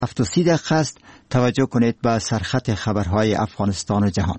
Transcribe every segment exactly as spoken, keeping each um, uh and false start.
هفت و سی دقیقه است. توجه کنید به سرخط خبرهای افغانستان و جهان.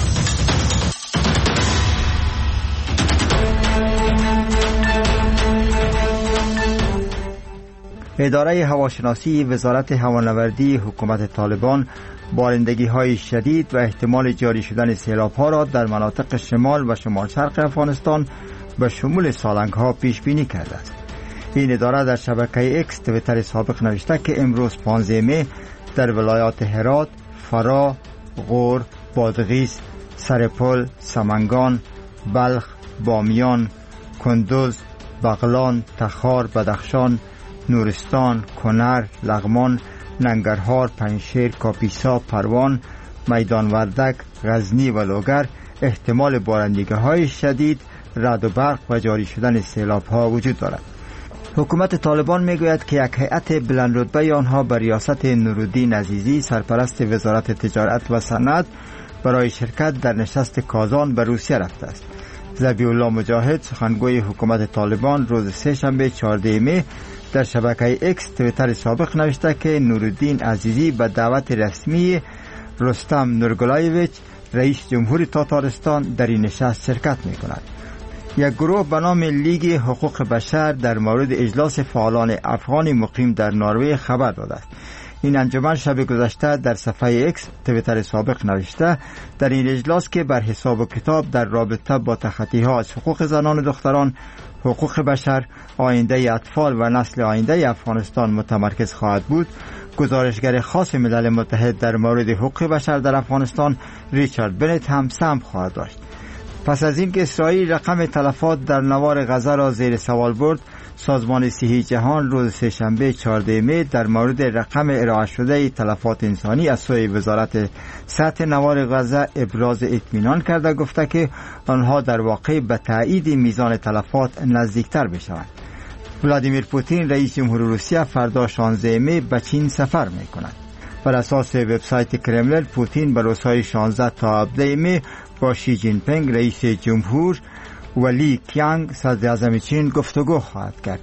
اداره هواشناسی وزارت هوانوردی حکومت طالبان بارندگی های شدید و احتمال جاری شدن سیلاب ها را در مناطق شمال و شمال شرق افغانستان به شمول سالنگ ها پیش بینی کرده است. این اداره در شبکه اکس تویتر سابق نوشته که امروز پانزده می در ولایات هرات، فرا، غور، بادغیس، سرپل، سمنگان، بلخ، بامیان، کندوز، بغلان، تخار، بدخشان، نورستان، کنر، لغمان، ننگرهار، پنجشیر، کاپیسا، پروان، میدان وردک، غزنی و لوگر احتمال بارندگی های شدید، رعد و برق و جاری شدن سیلاب ها وجود دارد. حکومت طالبان میگوید که یک هیئت بلند رتبه آنها بر ریاست نورالدین عزیزی سرپرست وزارت تجارت و صنعت برای شرکت در نشست کازان به روسیه رفته است. ذبیح الله مجاهد سخنگوی حکومت طالبان روز سه شنبه چهارده می در شبکه اکس تویتر سابق نوشته که نورالدین عزیزی به دعوت رسمی رستم نورگلایویچ رئیس جمهور تاتارستان در این نشست شرکت می کند. یک گروه به نام لیگ حقوق بشر در مورد اجلاس فعالان افغان مقیم در نروژ خبر داده است. این انجمن شب گذشته در صفحه اکس تویتر سابق نوشته در این اجلاس که بر حساب و کتاب در رابطه با تخطی‌ها از حقوق زنان و دختران، حقوق بشر، آینده اطفال و نسل آینده افغانستان متمرکز خواهد بود، گزارشگر خاص ملل متحد در مورد حقوق بشر در افغانستان ریچارد بنت هم سهم خواهد داشت. پس از اینکه اسرائیل رقم تلفات در نوار غزه را زیر سوال برد، سازمان صحی جهان روز سه‌شنبه چهارده می در مورد رقم ارائه شده تلفات انسانی از سوی وزارت سطح نوار غزه ابراز اطمینان کرده، گفته که آنها در واقع به تایید میزان تلفات نزدیکتر بشوند. ولادیمیر پوتین رئیس جمهور روسیه فردا شانزده می به چین سفر می کند. بر اساس وبسایت کرملین، پوتین به روزهای شانزده تا هفده می با شی جین پینگ رئیس جمهور و لی کیانگ صدر اعظم چین گفتگو خواهد کرد.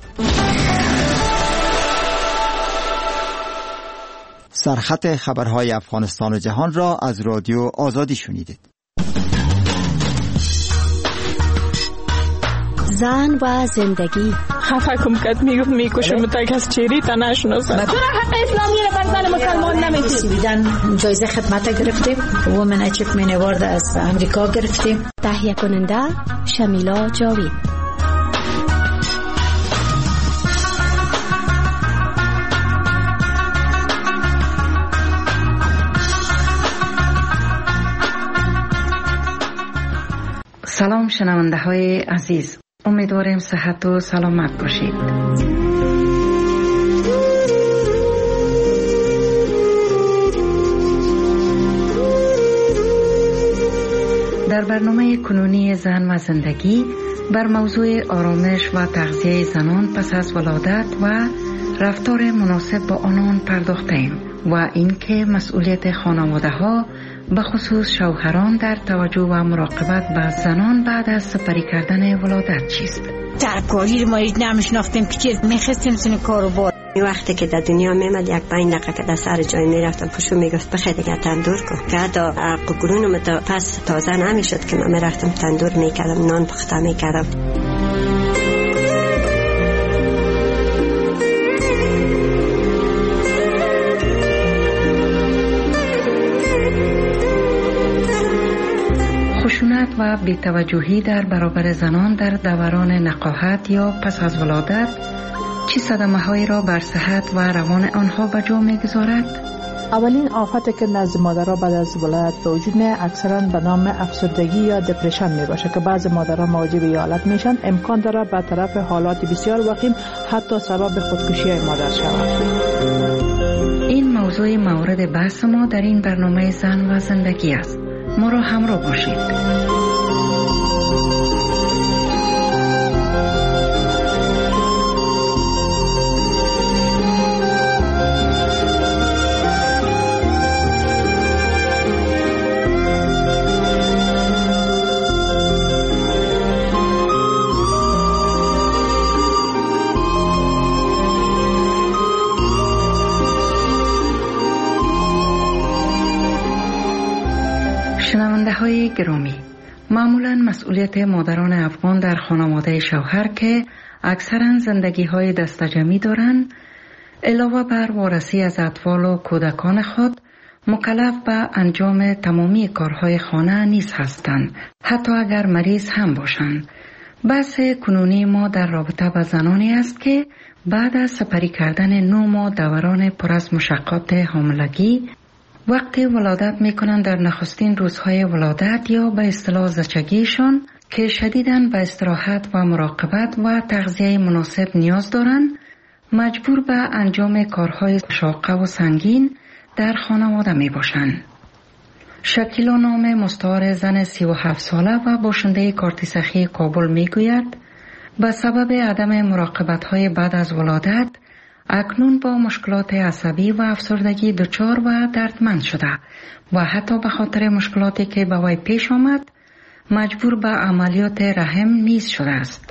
سرخط خبرهای افغانستان و جهان را از رادیو آزادی شنیدید. زن و زندگی. خفه کم کد میگفت میکشم تا کس چیری تا نشناسم. تو را حق اسلامی را بر زن مسلمان نمیتونی. جایزه خدمت گرفتیم. وومن اچیومنت اوارد از امریکا گرفتیم. تهیه کننده شمیلا جاوید. سلام شنونده های عزیز، امیدواریم صحت و سلامت باشید. در برنامه کنونی زن و زندگی بر موضوع آرامش و تغذیه زنان پس از ولادت و رفتار مناسب با آنان پرداختیم و اینکه مسئولیت خانواده ها به خصوص شوهران در توجه و مراقبت به زنان بعد از سپری کردن ولادت چیست؟ ترکاری رو ما هیچ نمیشناختیم که چیز میخستیم سن کارو با وقتی که در دنیا میمد یک پنج دقیقه که در سر جای میرفتم پشو میگفت بخیر دیگه تندور کن که حتی قگرونم تا پس تازه نمیشد که من میرفتم تندور میکردم، نان پخته میکردم. خشونت و بی‌توجهی در برابر زنان در دوران نقاهت یا پس از ولادت چه صدمه‌هایی را بر صحت و روان آنها به جا می‌گذارد؟ اولین آفتی که نزد مادرها بعد از ولادت به وجود میاد اکثرا به نام افسردگی یا دپرشن میباشه که بعضی مادرها مواجه به حالت میشن. امکان داره به طرف حالات بسیار وخیم حتی سبب خودکشی مادر شود. این موضوع مورد بحث ما در این برنامه زن و زندگی است. ما را همراه باشید. شنونده های گرامی، معمولا مسئولیت مادران افغان در خانواده شوهر که اکثرا زندگی های دستجمعی دارند، علاوه بر وارسی از اطفال و کودکان خود، مکلف به انجام تمامی کارهای خانه نیز هستند، حتی اگر مریض هم باشند. بحث کنونی ما در رابطه با زنانی است که بعد از سپری کردن نه ماه دوران پر از مشقات حاملگی، وقتی ولادت می کنند در نخستین روزهای ولادت یا به اصطلاح زچگیشان که شدیداً به استراحت و مراقبت و تغذیه مناسب نیاز دارند، مجبور به انجام کارهای شاقه و سنگین در خانواده می باشند. شکیلا نام مستعار زن سی و هفت ساله و باشنده کارت سخی کابل می گوید به سبب عدم مراقبت های بعد از ولادت اکنون با مشکلات عصبی و افسردگی دچار و دردمند شده و حتی به خاطر مشکلاتی که به وی پیش آمد مجبور به عملیات رحم نیز شده است.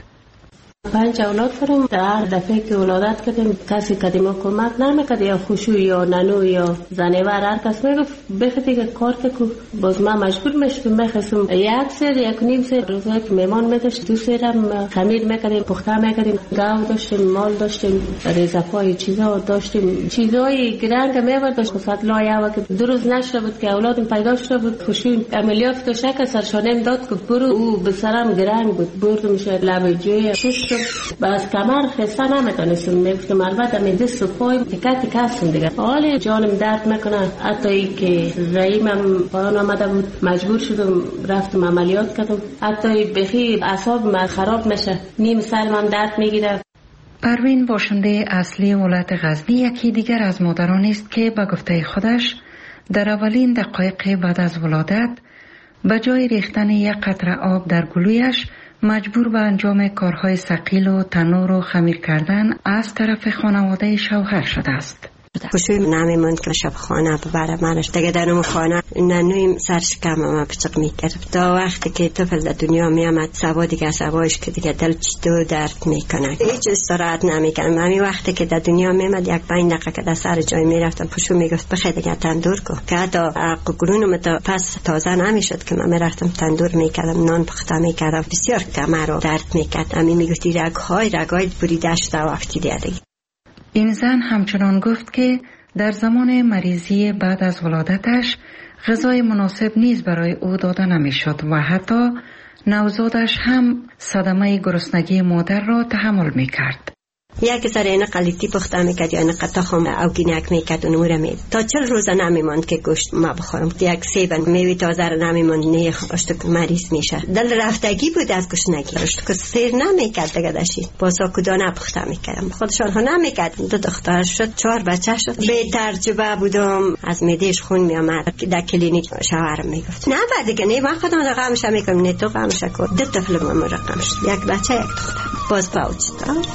پنج اولاد دارم. در هر دفعه که ولادت کردیم کسی که ما کمک نمیکرد، یا خوشو یا ننو یا زنیور، هر کس میگفت بخاطر که کار که باز ما مجبور میشدم میخواستم یک سر یک نیم سر روزایی که میمان میداشت دو سرم خمیر میکردیم، پخته میکردیم، گاو داشتیم، مال داشتیم، ریزپای چیزا داشتیم، چیزای گرنگ میبرداشت. خصوصا لایه و که دو روز نشده بود که اولادم پیدا شده بود، خوشو عملیات داشت که سرشانم داد که برو، او به سرم گرنگ بود، بردم شد لب جوی شش باز کمر خسته نمیتونستم، میگفتم البته می دست و پای تکه تکه هستم دیگه. حالی جانم درد میکنه، حتی ای که رحیمم پایان آمده بود مجبور شدم رفتم عملیات کردم، حتی بخی اعصابم خراب میشه، نیم سرم درد میگیره. پروین باشنده اصلی ولایت غزنی یکی دیگر از مادرانی است که به گفته خودش در اولین دقایق بعد از ولادت به جای ریختن یک قطره آب در گلویش مجبور به انجام کارهای ثقیل و تنور و خمیر کردن از طرف خانواده شوهر شده است. خوشوی نمیموند که شب خانه ببره منش دیگه در اون خانه ننویم سرش کم ما پچق میکرد. تا وقتی که طفل در دنیا میامد سوا دیگه سواش که دیگه دل چطور درد میکنه، هیچ استراحت نمیکنم. همین وقتی که در دنیا میامد یک پنج دقیقه که در سر جای میرفتم پشو میگفت بخیر دیگه تندور کو، که حتی قرونم تا پس تازه نمیشد که من میرفتم تندور میکردم، نان پخته میکردم، بسیار کمر رو درد میکرد. همین میگفتی رگهای رگای بریده شده وقتی دیگه. این زن همچنان گفت که در زمان مریضی بعد از ولادتش غذای مناسب نیز برای او داده نمیشد و حتی نوزادش هم صدمه گرسنگی مادر را تحمل میکرد. یک سر اینه قلیتی پخته میکرد یا اینه قطع خم اوگینک میکرد و نوره مید. تا چل روزه نمیماند که گوشت ما بخورم. یک سیب میوی تازه رو نمیماند، نه اشتک مریض میشه. دل رفتگی بود از گشنگی. اشتک سیر نمیکرد دیگه داشتی. باسا کدانه پخته میکردم. خودشان ها نمیکرد. دو دختر شد، چهار بچه شد. به ترجبه بودم، از میدهش خون میامد. در کلینیک شوهرم میگفت نه بعد دیگه نه من خودم رو غمش میکنم، نه تو غمش کن. دو طفل من رقم شد. یک بچه یک دختر. باز پاوچ داد.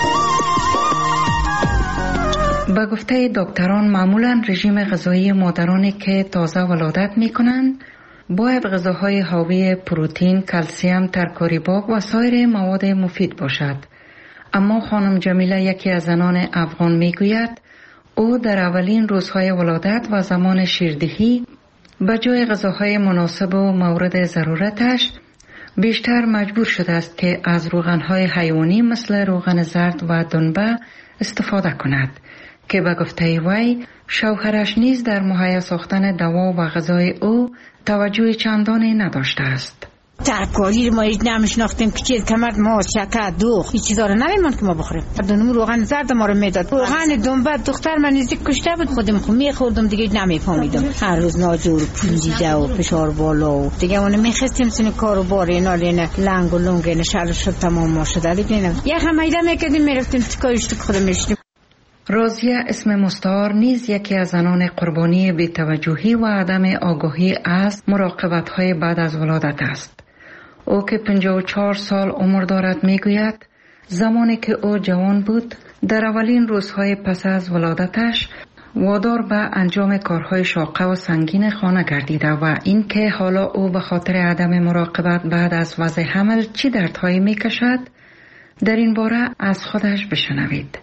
با گفته دکتران معمولا رژیم غذایی مادرانی که تازه ولادت می کنند باید غذاهای حاوی پروتئین، کلسیم، ترکاری باغ و سایر مواد مفید باشد. اما خانم جمیله یکی از زنان افغان می گوید او در اولین روزهای ولادت و زمان شیردهی به جای غذاهای مناسب و مورد ضرورتش بیشتر مجبور شده است که از روغنهای حیوانی مثل روغن زرد و دنبه استفاده کند که به گفته وی شوهرش نیز در مهیا ساختن دوا و غذای او توجه چندانی نداشته است. ترکاری ما هیچ نمیشناختیم که چیز کمرد ما شکر دوغ هیچ چیزا رو نمیموند که ما بخوریم. دونم روغن زرد ما رو میداد، روغن دنبه. دختر من نزدیک کشته بود، خودم خو میخوردم دیگه نمیفهمیدم. هر روز ناجور پوزیده و فشار بالا و دیگه اون میخواستیم سن کارو بار اینا لینه لنگ و لنگ نه شل شد تمام ما شده دیگه. یه خمیده میکردیم میرفتیم تکایش تو خودم میشتیم. رازیه اسم مستعار نیز یکی از زنان قربانی بی‌توجهی و عدم آگاهی از مراقبت‌های بعد از ولادت است. او که پنجاه و چهار سال عمر دارد میگوید زمانی که او جوان بود در اولین روزهای پس از ولادتش وادار به انجام کارهای شاقه و سنگین خانه گردیده و این که حالا او به خاطر عدم مراقبت بعد از وضع حمل چی دردهایی میکشد در این باره از خودش بشنوید.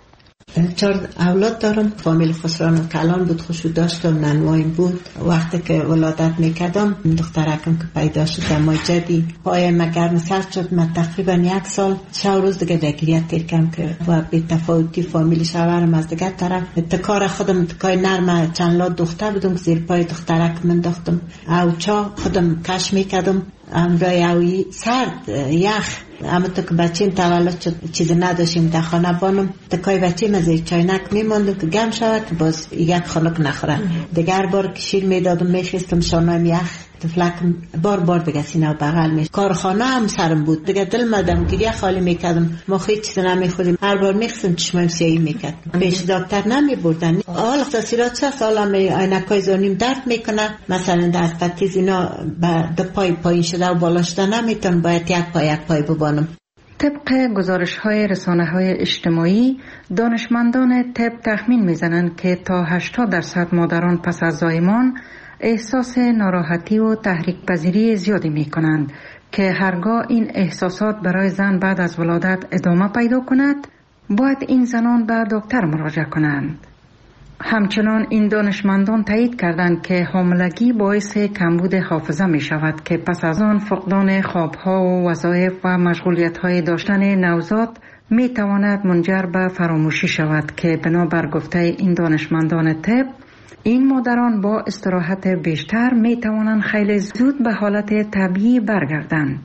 چهار اولاد دارم. فامیل خسران کلان بود، خوشو داشتم، ننوایم بود. وقتی که ولادت میکردم دخترکم که پیدا شد دمای جدی پای مگرم سر شد. من تقریبا یک سال شو روز دیگه دگریت تیر کم که و بی تفاوتی فامیل شوهرم از دیگه طرف تکار خودم تکای نرمه چند لات دختر بودم زیر پای دخترک من داختم او چا خودم کش میکردم امرای اوی سرد یخ. اما تو که بچیم تولد شد چیز نداشتیم در خانه بانم تکای بچیم از چاینک میماندم که گم شود باز یک خانک نخوره. دیگر بار که شیر میدادم میخیستم شانایم یخ تفلکم بار بار دیگه سینه و بغل میشه. کارخانه هم سرم بود دیگه دل مدم گریه خالی میکردم. ما خیلی چیز نمیخوریم. هر بار میخستم چشمایم سیاهی میکرد. پیش دکتر نمی بردن. حالا تاثیرات چه سالا می عینکای زانیم درد میکنه. مثلا دست پتیز اینا به پای پایین شده و بالا شده نمیتون باید یک پای یک پای ببانم. طبق گزارش های رسانه های اجتماعی دانشمندان طب تخمین میزنند که تا هشتاد درصد مادران پس از زایمان احساس ناراحتی و تحریک پذیری زیادی می کنند که هرگاه این احساسات برای زن بعد از ولادت ادامه پیدا کند باید این زنان به دکتر مراجعه کنند. همچنان این دانشمندان تایید کردند که حاملگی باعث کمبود حافظه می شود که پس از آن فقدان خوابها و وظایف و مشغولیت های داشتن نوزاد می تواند منجر به فراموشی شود که بنابر گفته این دانشمندان طب این مادران با استراحت بیشتر می توانند خیلی زود به حالت طبیعی برگردند.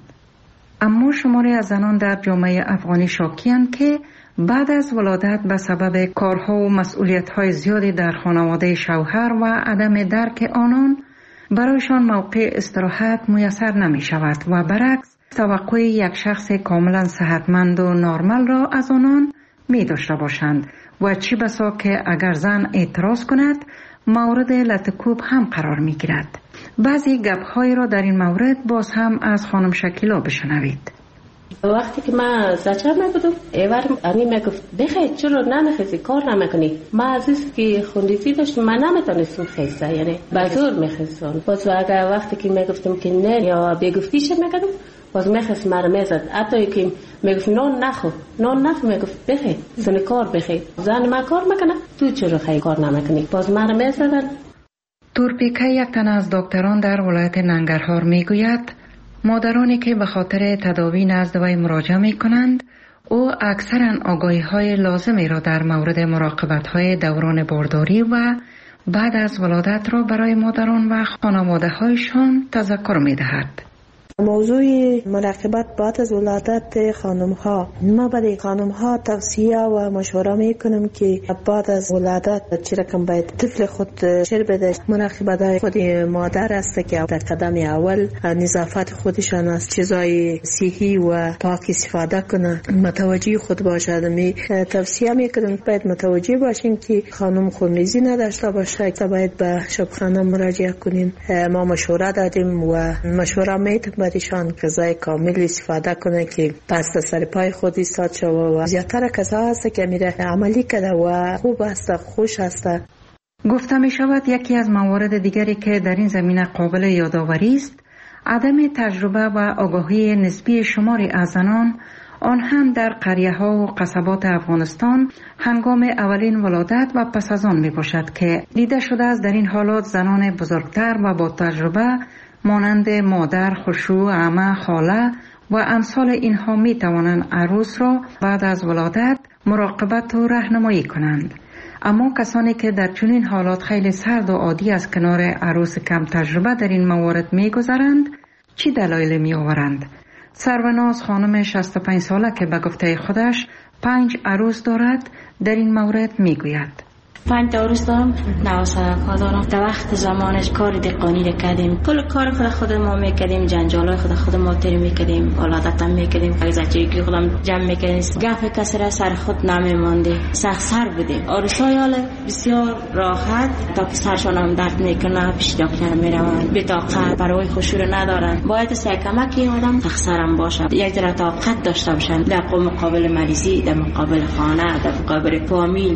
اما شماری از زنان در جامعه افغانی شاکی‌اند که بعد از ولادت به سبب کارها و مسئولیت‌های زیادی در خانواده شوهر و عدم درک آنان برایشان موقع استراحت میسر نمی شود و برعکس توقع یک شخص کاملا صحتمند و نرمال را از آنان می داشته باشند و چی بسا که اگر زن اعتراض کند مورد لطکوب هم قرار می گیرد. بعضی گپ‌های را در این مورد باز هم از خانم شکیلا بشنوید. وقتی که من زچه میبودم ایوار امی میگفت بخیر چرا نمیخیزی کار نمیکنی. من عزیز که خوندیزی داشتم من نمیتونستم خیزه یعنی بزور میخیزم. باز اگر وقتی که میگفتم که نه یا بگفتیش میکردم باز میخیز مرا میزد. حتی که میگفت نان نخو نان نخو میگفت بخیر زن کار بخیر زن من کار میکنه تو چرا خیلی کار نمیکنی. باز مرا میزدن. تورپیکه یک تن از دکتران در ولایت ننگرهار میگوید مادرانی که به خاطر تداوی نزد وی مراجعه می کنند او اکثرا آگاهی های لازمی را در مورد مراقبت های دوران بارداری و بعد از ولادت را برای مادران و خانواده هایشان تذکر می دهد. موضوع مراقبت بعد از ولادت خانم ها، ما برای خانم ها توصیه و مشوره می کنم که بعد از ولادت چه رقم باید طفل خود شیر بده. مراقبت های خود مادر است که در قدم اول نظافت خودشان از چیزای صحی و پاک استفاده کنه، متوجه خود باشد. می توصیه می کنم باید متوجه باشین که خانم خونریزی نداشته باشه، باید به شبخانه مراجعه کنین. ما مشوره دادیم و مشوره میتونیم برایشان غذای کامل استفاده کنه که پس سر پای خود ایستاد شود و زیادتر کسا هست که میره عملی کرده و خوب است، خوش است. گفته می شود یکی از موارد دیگری که در این زمینه قابل یادآوری است عدم تجربه و آگاهی نسبی شماری از زنان، آن هم در قریه ها و قصبات افغانستان هنگام اولین ولادت و پس از آن می باشد که دیده شده است در این حالات زنان بزرگتر و با تجربه مانند مادر، خشوع، عمه، خاله و امثال اینها می توانند عروس را بعد از ولادت مراقبت و راهنمایی کنند. اما کسانی که در چنین حالات خیلی سرد و عادی از کنار عروس کم تجربه در این موارد می گذرند، چی دلایل می آورند؟ سروناز خانم شصت و پنج ساله که به گفته خودش پنج عروس دارد در این مورد می گوید. پنج عروس دارم، نواسرک‌ها دارم. در وقت زمانش کار دقانی رو کردیم، کل کار خود خود ما میکردیم، جنجالای خود خود ما تیر میکردیم، ولادت هم میکردیم، زچگی خودم جمع میکردیم. گپ کسی را سر خود نمیمانده، سخت سر بودیم. عروسای حال بسیار راحت تا که سرشان هم درد میکنه پیش دکتر میروند، بطاقت برای خشوع ندارن. باید سعی کمکی آدم تخسرم باشه، یک ذره طاقت داشته باشن در مقابل مریضی، در مقابل خانه، در مقابل فامیل.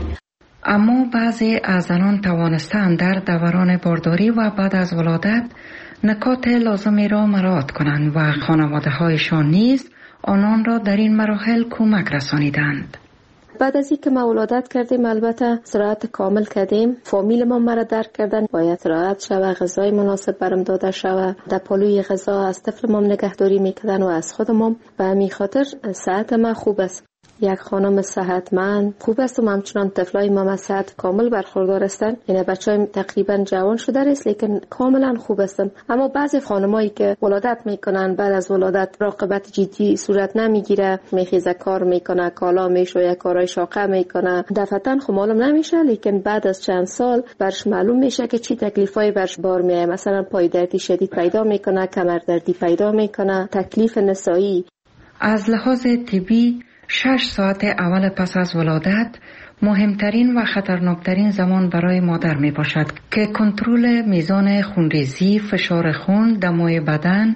اما بعضی از زنان توانستند در دوران بارداری و بعد از ولادت نکات لازمی را مراعات کنند و خانواده هایشان نیز آنان را در این مراحل کمک رسانیدند. بعد از اینکه ما ولادت کردیم البته استراحت کامل کردیم، فامیل ما مرا درک کردن، باید استراحت شوه، غذای مناسب برام داده شوه، در پالوی غذا از طفل ما نگهداری میکردن و از خودم. به همین خاطر صحت ما خوب است. یک خانم صحتمند خوب است و همچنان طفلای ما از صحت کامل برخوردار هستند. یعنی بچه‌ها تقریبا جوان شده است لیکن کاملا خوب هستند. اما بعضی خانمایی که ولادت میکنن بعد از ولادت راقبت جدی صورت نمیگیره، میخیزه کار میکنه، کالا میشویه، کارهای شاقه میکنه، دفعتاً خب معلوم نمیشه لیکن بعد از چند سال برش معلوم میشه که چی تکلیفای برش بار میاد. مثلا پای دردی شدید پیدا میکنه، کمر دردی پیدا میکنه، تکلیف نسایی. از لحاظ طبی شش ساعت اول پس از ولادت مهمترین و خطرناکترین زمان برای مادر می باشد که کنترل میزان خونریزی، فشار خون، دمای بدن،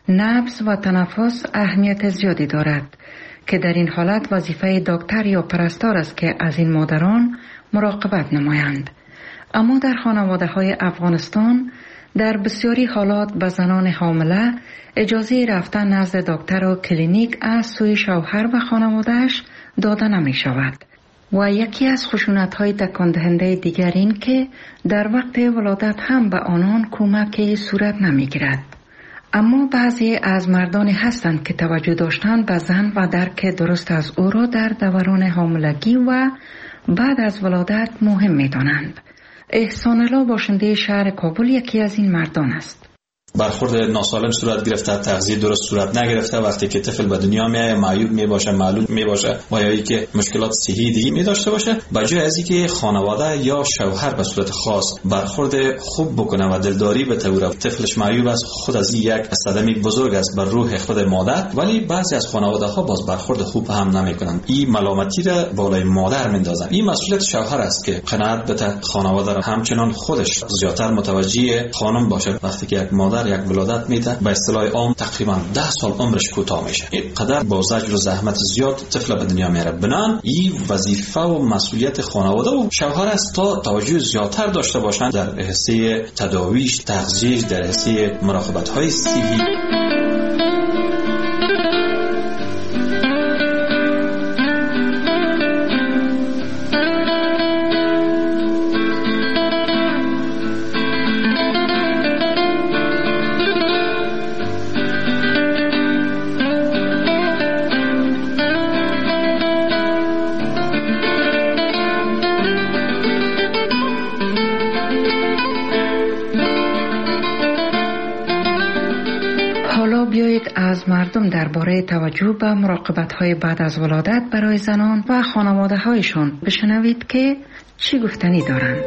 نبض و تنفس اهمیت زیادی دارد که در این حالت وظیفه دکتر یا پرستار است که از این مادران مراقبت نمایند. اما در خانواده های افغانستان در بسیاری حالات به زنان حامله اجازه رفتن نزد دکتر و کلینیک از سوی شوهر و خانواده‌اش داده نمی شود. و یکی از خشونت‌های تکان دهنده دیگر این که در وقت ولادت هم به آنان کمکی صورت نمی‌گیرد. اما بعضی از مردان هستند که توجه داشتن به زن و درک درست از او را در دوران حاملگی و بعد از ولادت مهم می‌دانند. احسان الله باشنده شهر کابل یکی از این مردان است. برخورد ناسالم صورت گرفته، تغذیه درست صورت نگرفته، وقتی که طفل به دنیا میاد معیوب می باشه، معلول می باشه و یا اینکه مشکلات صحی دیگه می داشته باشه، بجای از اینکه خانواده یا شوهر به صورت خاص برخورد خوب بکنه و دلداری بتوره، طفلش معیوب است، خود از این یک صدمه بزرگ است بر روح خود مادر، ولی بعضی از خانواده ها باز برخورد خوب هم نمیکنن. این ملامتی را بالای مادر میندازن. این مسئولیت شوهر است که قناعت بده، خانواده را همچنان خودش زیادتر متوجه خانم باشه. وقتی که یک مادر یک ولادت میده به اصطلاح عام تقریبا ده سال عمرش کوتاه میشه. اینقدر با زجر و زحمت زیاد طفل به دنیا میاره. بنان این وظیفه و مسئولیت خانواده و شوهر است تا توجه زیادتر داشته باشند در حصه تداویش، تغذیه‌اش، در حصه مراقبت های صحی. از مردم درباره توجه به مراقبت‌های بعد از ولادت برای زنان و خانواده‌هایشان بشنوید که چی گفتنی دارند.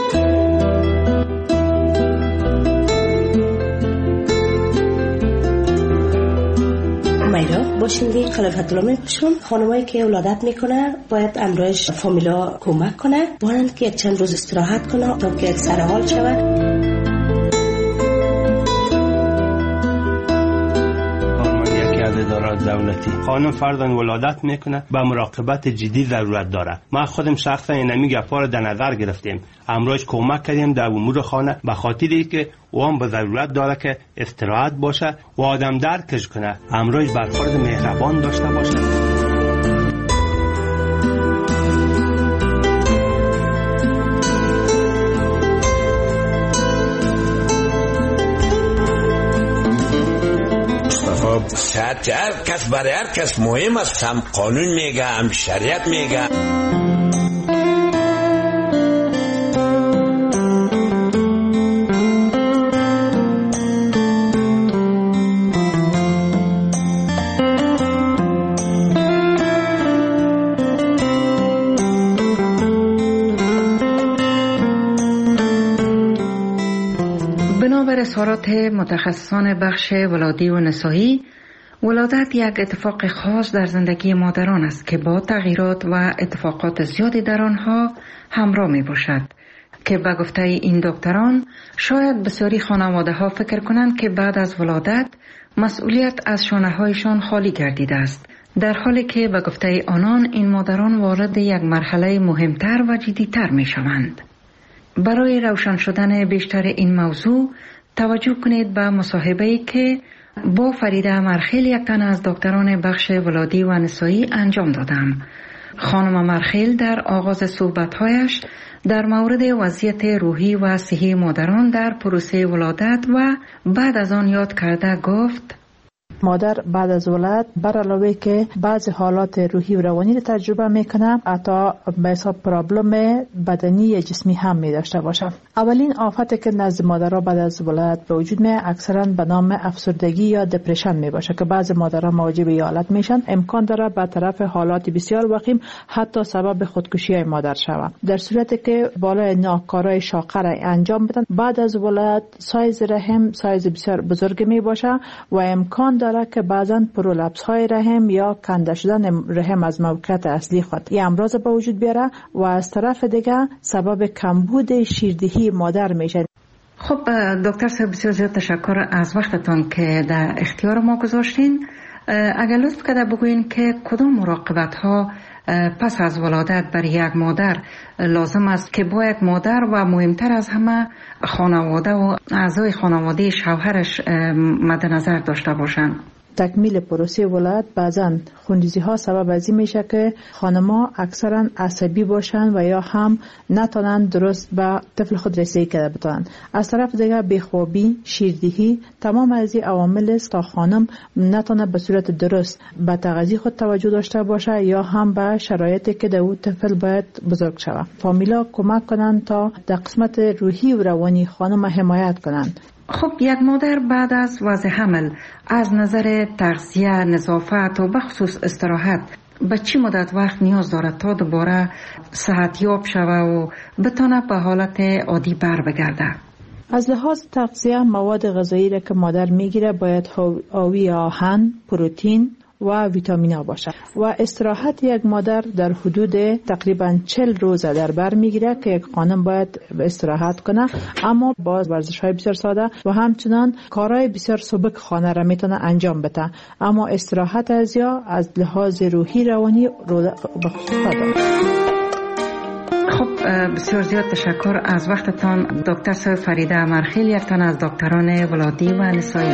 میرا باشنده خلافت الله میپوشم. خانمایی که ولادت میکنه باید امروز فامیلا کمک کنه، باید که یک چند روز استراحت کنه تا که سر حال شود. دولتی خانم فردان ولادت میکنه به مراقبت جدی ضرورت داره. ما خودم شخصا اینمی گپا رو در نظر گرفتیم، امروز کمک کردیم در امور خانه به خاطری که اون به ضرورت داره که استراحت باشه و آدم درکش کنه، امروز برخورد مهربان داشته باشه. صحت هر کس برای هر کس مهم است، هم قانون میگه هم شریعت میگه. بنابر اظهارات متخصصان بخش ولادی و نسایی، ولادت یک اتفاق خاص در زندگی مادران است که با تغییرات و اتفاقات زیادی در آنها همراه می باشد که به گفته این دکتران شاید بسیاری خانواده ها فکر کنند که بعد از ولادت مسئولیت از شانه هایشان خالی گردیده است، در حالی که به گفته آنان این مادران وارد یک مرحله مهمتر و جدیتر می شوند. برای روشن شدن بیشتر این موضوع توجه کنید به مصاحبه‌ای که با فریده مرخیل یک تن از دکتران بخش ولادی و نسایی انجام دادم خانم مرخیل در آغاز صحبت‌هایش در مورد وضعیت روحی و صحی مادران در پروسه ولادت و بعد از آن یاد کرده گفت: مادر بعد از ولادت بر علاوه که بعض حالات روحی و روانی را تجربه میکنه، حتی به حساب پرابلم بدنی یا جسمی هم می داشته باشه. اولین آفتی که نزد مادرها بعد از ولادت به وجود می اکثرا به نام افسردگی یا دپرشن می باشه که بعض مادرها مواجه به حالت میشن. امکان داره به طرف حالات بسیار وخیم حتی سبب خودکشی های مادر شود. در صورتی که بالای ناکارای شاقه را انجام بدن، بعد از ولادت سایز رحم سایز بسیار بزرگ می باشه و امکان داره که بعضا پرولپس های رحم یا کنده شدن رحم از موقعیت اصلی خود این امراض به وجود بیاره و از طرف دیگه سبب کمبود شیردهی مادر میشه. خب دکتر صاحب بسیار زیاد تشکر از وقتتان که در اختیار ما گذاشتین. اگر لطف کرده بگوین که کدام مراقبت ها پس از ولادت برای یک مادر لازم است که با یک مادر و مهمتر از همه خانواده و اعضای خانواده شوهرش مد نظر داشته باشند؟ تکمیل پروسه ولادت بعضاً خونریزی ها سبب از این میشه که خانم‌ها اکثرا عصبی باشن و یا هم نتونن درست به طفل خود رسیدگی کرده بتونن. از طرف دیگه بیخوابی، شیردهی، تمام از این عوامل است تا خانم نتونه به صورت درست به تغذیه خود توجه داشته باشه یا هم به شرایطی که در اون طفل باید بزرگ شود. فامیلا کمک کنن تا در قسمت روحی و روانی خانم حمایت کنن. خب یک مادر بعد از وضع حمل از نظر تغذیه، نظافت و بخصوص استراحت به چی مدت وقت نیاز دارد تا دوباره صحتیاب شود و بتونه به حالت عادی بر بگرده؟ از لحاظ تغذیه مواد غذایی را که مادر میگیره باید حاوی آهن، پروتئین و ویتامین باشه و استراحت یک مادر در حدود تقریبا چهل روز در بر میگیره که یک خانم باید استراحت کنه، اما باز ورزش های بسیار ساده و همچنان کارهای بسیار سبک خانه را میتونه انجام بده، اما استراحت از یا از لحاظ روحی روانی رو به خصوص داره. خب بسیار زیاد تشکر از وقتتان دکتر صاحب فریده مرخیل، یک تن از دکتران ولادی و نسایی.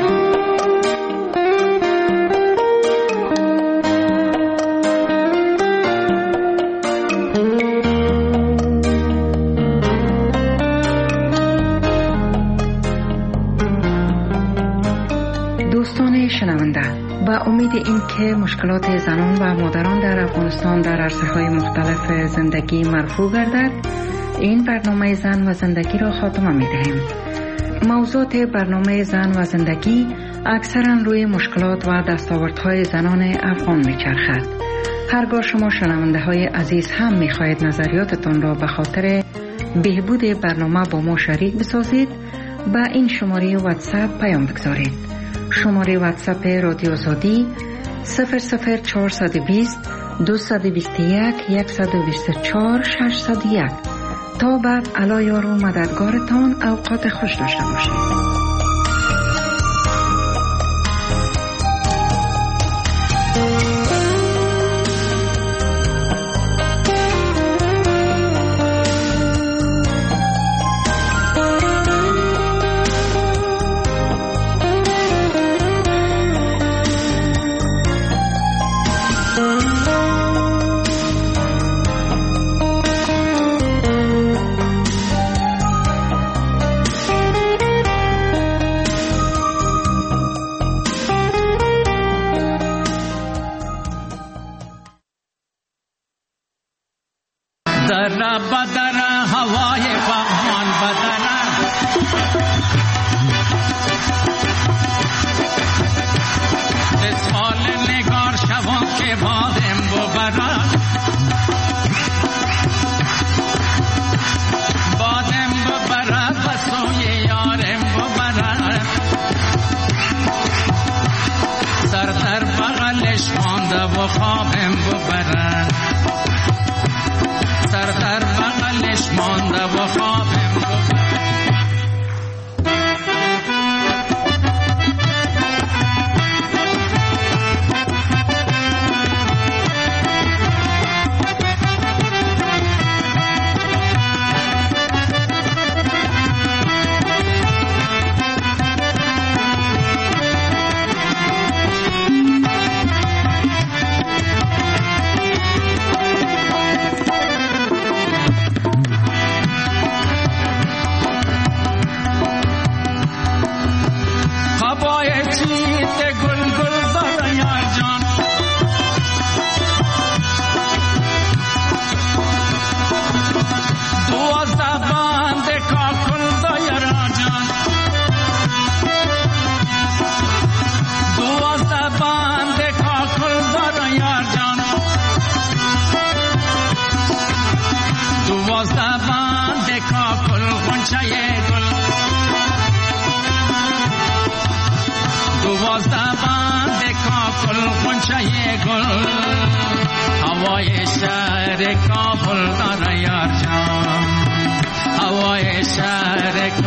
دوستان شنونده، با امید این که مشکلات زنان و مادران در افغانستان در عرصه‌های مختلف زندگی مرفوع گردد، این برنامه زن و زندگی را خاتمه می‌دهیم. موضوعات برنامه زن و زندگی اکثرا روی مشکلات و دستاوردهای زنان افغان می‌چرخد. هرگاه شما شنونده های عزیز هم می‌خواهید نظریاتتان را به خاطر بهبود برنامه با ما شریک بسازید، با این شماره واتساپ پیام بگذارید. شماره واتساپ رادیو آزادی صفر صفر چهارصد و بیست دویست و بیست و یک صد و بیست و چهار ششصد و یک. تا بعد علی یار و مددگارتان، اوقات خوش داشته باشید.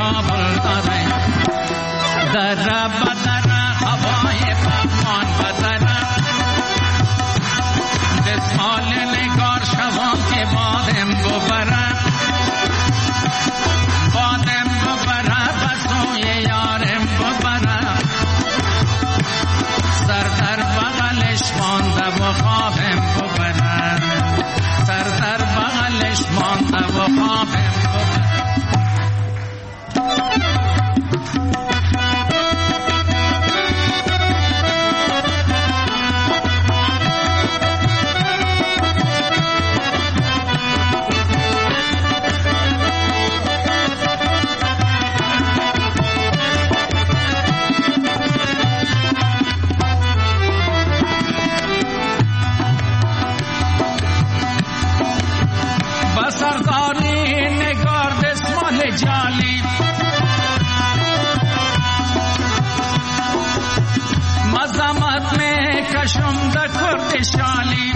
کابل داره در بدر هوای پاکمان بدر دستمال نگار شوان که بادم ببره بادم ببره بسوی یارم ببره سر در بغلش مانده و خوابم ببره سر در بغلش مانده و خوابم ببره سرداری نگار دستمال جالی مزامت میں کشم دا کرد شالی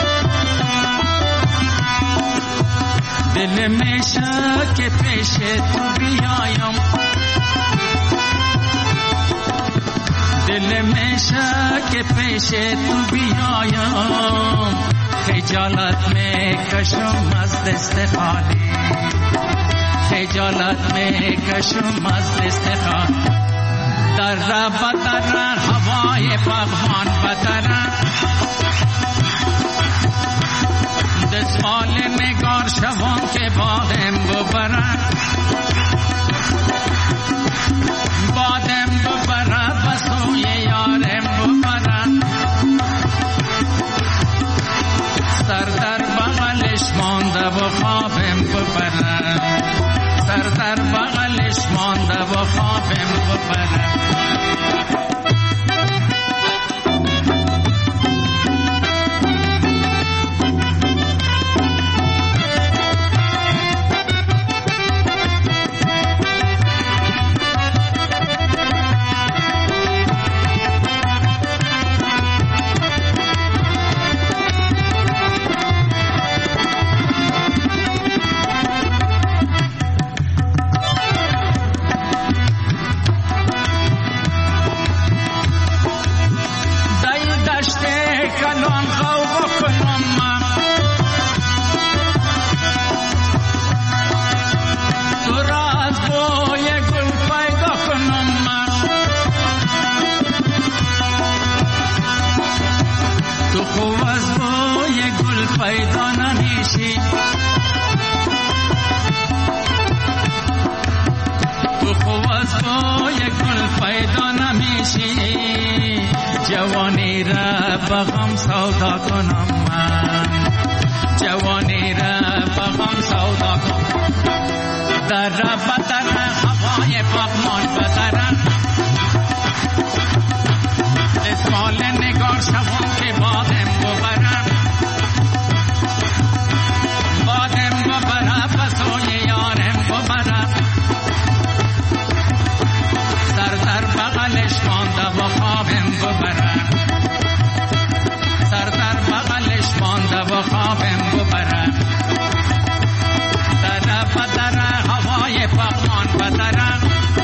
دل میں شک پیش تو بیایم دل میں شک پیش تو بیایم خجالت میں کشم از دست خالی خجالت میں کشم از دست خالی در بدر هوای پاکمان بدر دستمال نگار شوان که بادم ببره بادم ببره بسوی یارم ببره سر در بغلش مانده و خوابم ببره سر در بغلش مانده و خوابم ببره پیدا نمیشی تو خوب از بوی گل پیدا نمیشی جوانی را بغم سودا کنم من جوانی را بغم سودا کنم در بدر هوای پاکمان بدر دستمال نگار شوان که بادم ببرم بادم ببرم بسوی یارم ببرم سر در بغلش مانده و خوابم ببرم سر در بغلش مانده و خوابم ببرم در بدر هوای پاکمان بدرم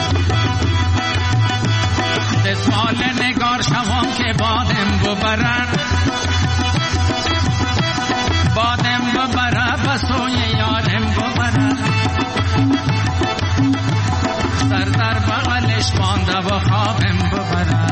دستمال نگار شوان که بادم ببرم بادم ببرم بسوی یارم ببرم سر در بغلش مانده و خوابم ببرم